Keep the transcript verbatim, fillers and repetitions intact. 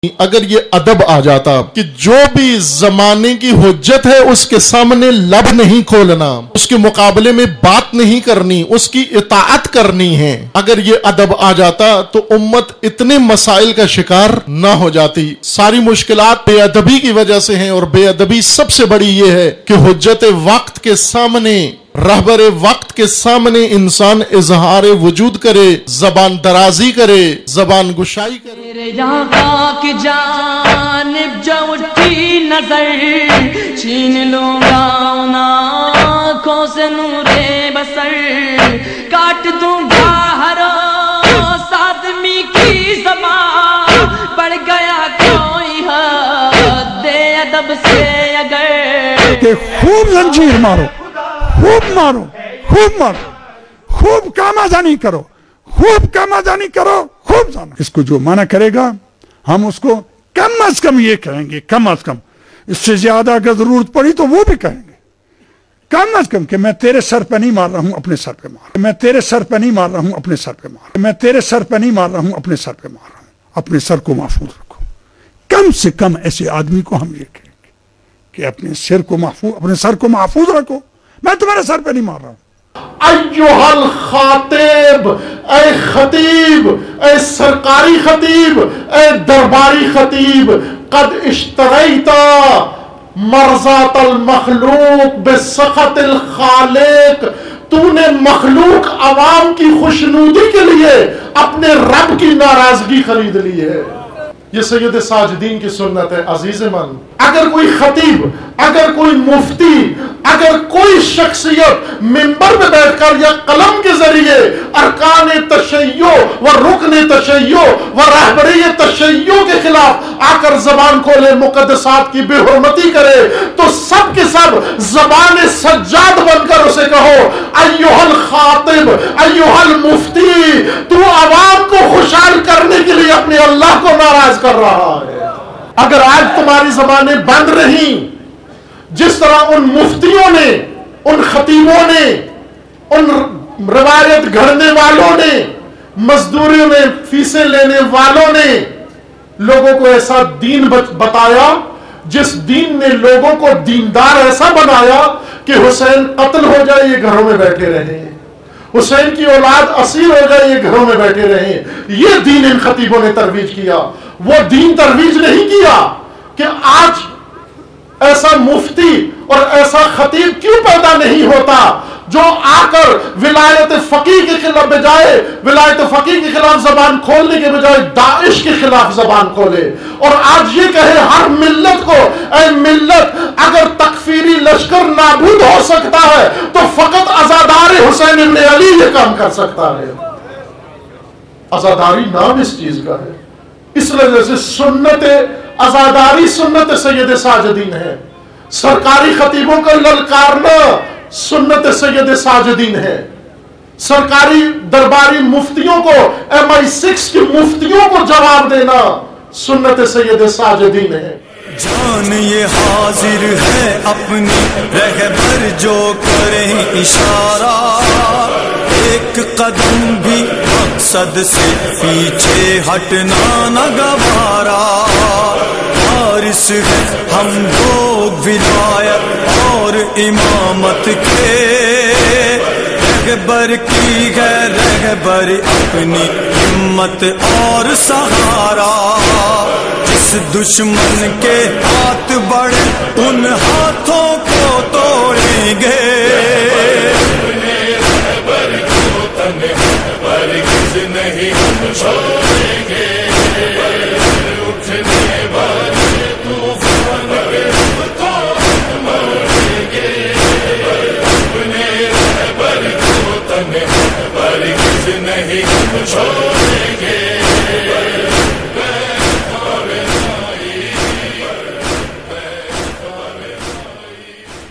اگر یہ ادب آ جاتا کہ جو بھی زمانے کی حجت ہے اس کے سامنے لب نہیں کھولنا، اس کے مقابلے میں بات نہیں کرنی، اس کی اطاعت کرنی ہے، اگر یہ ادب آ جاتا تو امت اتنے مسائل کا شکار نہ ہو جاتی۔ ساری مشکلات بے ادبی کی وجہ سے ہیں، اور بے ادبی سب سے بڑی یہ ہے کہ حجت وقت کے سامنے، رہبر وقت کے سامنے انسان اظہار وجود کرے، زبان درازی کرے، زبان گشائی کرے۔ میرے آقا کی جانب جو اٹھی نظر، چھین لوں گا ان آنکھوں سے نور بصر، کاٹ دوں گا ہر اس آدمی کی زبان، پڑ گیا کوئی حد ادب سے اگر کہ خوب زنجیر مارو، خوب مارو، خوب مارو، خوب کامازانی کرو، خوب کامازانی کرو، خوب جانا۔ اس کو جو منع کرے گا ہم اس کو کم از کم یہ کہیں گے، کم از کم اس سے زیادہ اگر ضرورت پڑی تو وہ بھی کہیں گے، کم از کم کہ میں تیرے سر پہ نہیں مار رہا ہوں، اپنے سر پہ مار رہا ہوں، میں تیرے سر پہ نہیں مار رہا ہوں، اپنے سر پہ مار رہا ہوں، میں تیرے سر پہ نہیں مار رہا ہوں، اپنے سر پہ مار رہا ہوں۔ اپنے سر کو محفوظ رکھو، کم سے کم ایسے آدمی کو ہم یہ کہیں گے کہ اپنے سر کو محفوظ اپنے سر کو محفوظ رکھو، میں تمہارے سر پہ نہیں مار رہا ہوں۔ ایوہ الخاطب، اے خطیب، اے سرکاری خطیب، اے درباری خطیب، قد اشتریتا مرضات المخلوق بسخط الخالق، تو نے مخلوق عوام کی خوشنودی کے لیے اپنے رب کی ناراضگی خرید لی ہے۔ یہ سید ساجدین کی سنت ہے عزیز من۔ اگر کوئی خطیب، اگر کوئی مفتی، اگر کوئی شخصیت منبر پہ بیٹھ کر یا قلم کے ذریعے ارکان تشیع و رکن تشیع و رہبری تشیع کے خلاف آ کر زبان کھولے، مقدسات کی بے حرمتی کرے، تو سب کے سب زبان سجاد بن کر اسے کہو ایوہ الخاطب، ایوہ المفتی، تو عوام کو خوشحال کرنے کے لیے اپنے اللہ کو ناراض کر رہا ہے۔ اگر آج تمہاری زبانیں بند رہیں، جس طرح ان مفتیوں نے، ان خطیبوں نے، ان روایت گھڑنے والوں نے، مزدوریوں نے، فیسیں لینے والوں نے لوگوں کو ایسا دین بتایا جس دین نے لوگوں کو دیندار ایسا بنایا کہ حسین قتل ہو جائے یہ گھروں میں بیٹھے رہیں، حسین کی اولاد اسیر ہو جائے یہ گھروں میں بیٹھے رہیں۔ یہ دین ان خطیبوں نے ترویج کیا۔ وہ دین ترویج نہیں کیا کہ آج ایسا مفتی اور ایسا خطیب کیوں پیدا نہیں ہوتا جو آ کر ولایت فقیہ کے خلاف بجائے ولایت فقیہ کے خلاف زبان کھولنے کے بجائے داعش کے خلاف زبان کھولے، اور آج یہ کہے ہر ملت کو، اے ملت اگر تکفیری لشکر نابود ہو سکتا ہے تو فقط عزادار حسین ابن علی یہ کام کر سکتا ہے۔ عزاداری نام اس چیز کا ہے، اس وجہ سے سنت عزاداری سنت سید ساجدین ہے، سرکاری خطیبوں کو للکارنا سنت سید ساجدین ہے، سرکاری درباری مفتیوں کو، ایم آئی سکس کی مفتیوں کو جواب دینا سنت سید ساجدین ہے۔ جان یہ حاضر ہے اپنی رہبر جو کریں اشارہ، ایک قدم بھی مقصد سے پیچھے ہٹنا نہ گوارا، وارث ہے ہم لوگ ولایت اور امامت کے، رہبر کی ہے رہبر اپنی ہمت اور سہارا، جس دشمن کے ہاتھ بڑھے ان ہاتھوں کو توڑیں گے، نہیں ہم چھوڑیں گے، اٹھنے والے طوفان پہ تو ہم مریں گے، اپنے رہبر کو تنہا ہرگز نہیں ہم چھوڑیں گے۔